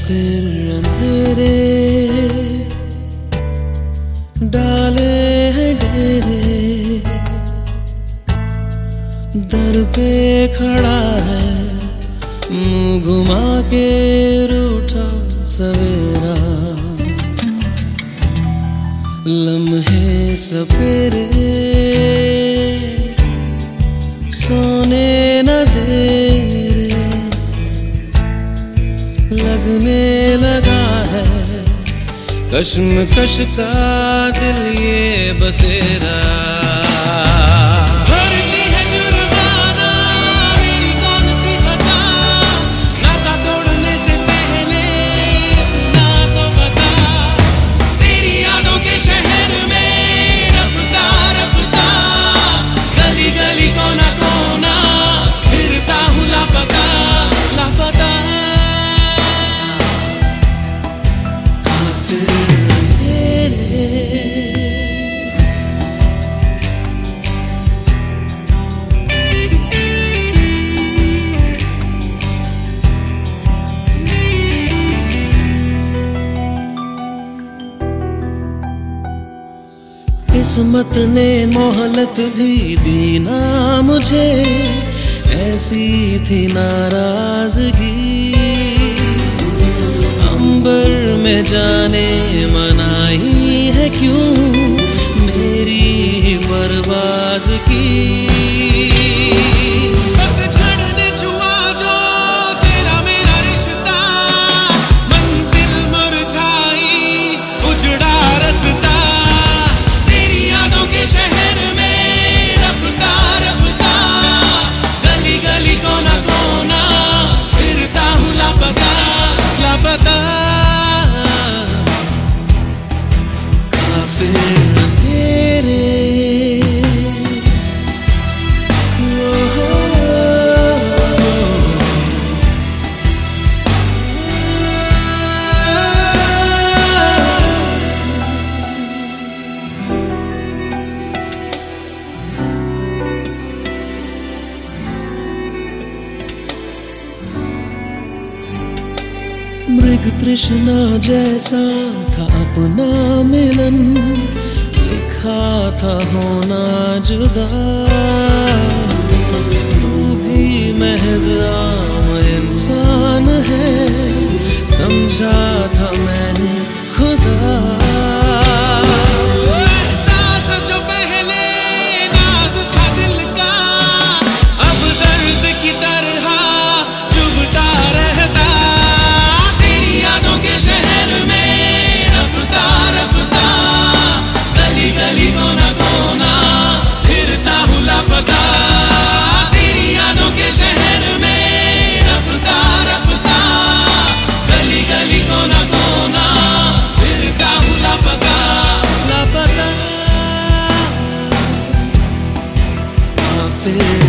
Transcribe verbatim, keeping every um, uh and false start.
फिर अंधेरे डाले हैं डेरे, दर पे खड़ा है मुंह घुमा के रूठा सवेरा। लम्हे सपेरे सोने न दे रे, लगने लगा है कश्मकश का दिल ये बसेरा। किस्मत ने मोहलत भी दी ना मुझे, ऐसी थी नाराजगी। अंबर में जाने मनाई है क्यों मेरी परवाज़ की। मृग तृष्णा जैसा था अपना मिलन, लिखा था होना जुदा। तू भी महज आम इंसान है, समझा था मैंने खुदा। Feel